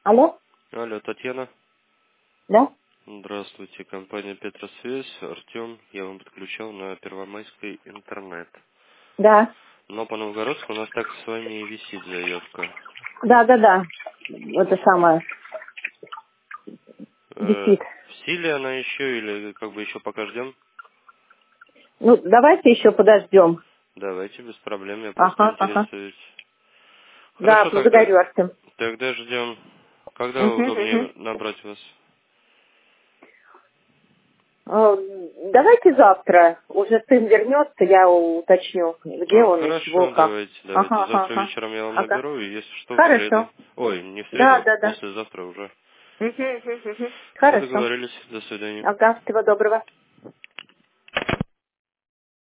Алло? Алло, Татьяна. Да? Здравствуйте, компания Петросвязь, Артем. Я вам подключал на Первомайской интернет. Да. Но по Новгородску у нас так с вами и висит заявка. Да. Это самое. Висит. В силе она еще или как бы еще пока ждем? Ну, давайте еще подождем. Давайте, без проблем, я просто Ага. интересуюсь. Да, Хорошо, тогда, благодарю, Артем. тогда ждем. Когда Угу. удобнее набрать вас? Давайте завтра. Уже сын вернется, я уточню, где он и чего, Хорошо, как. давайте. Завтра Ага. вечером я вам Ага. наберу, и если что, в среду. Хорошо. Ой, не в среду, Да. а послезавтра уже. Угу. Все Хорошо. договорились. До свидания. Ага, всего доброго.